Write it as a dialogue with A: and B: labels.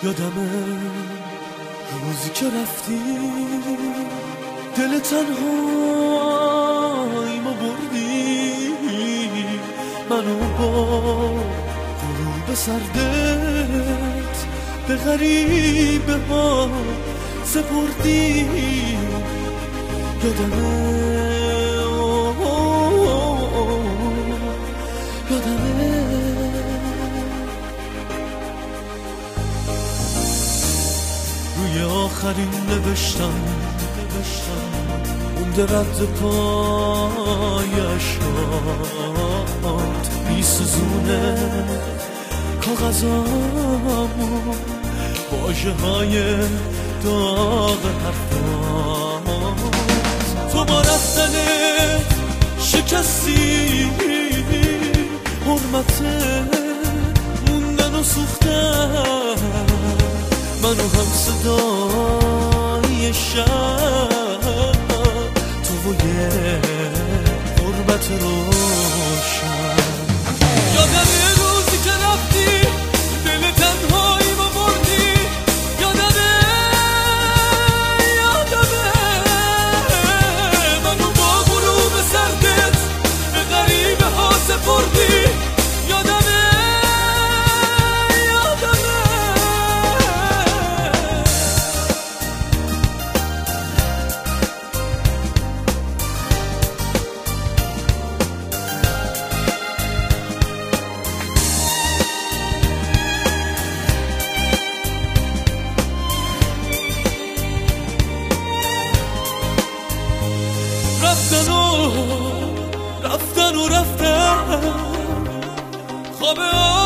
A: یادمه روزی که رفتی دل تنهاییمو بردی، منو با غروب سردت به غریبه ها سپردی. یادمه روی آخرین نوشتم مونده رد پایشات میسوزونه کاغذامو واژه های داغ حرفات. تو با رفتنت شکستی حرمت موندن و سوختن منو هم صدای شب تو و یه غربت روشن. یادمه روزی که رفتی دل تنهایی ما بردی. یادمه منو با غروب سردت به غریبه ها سپردی. رفتن خواب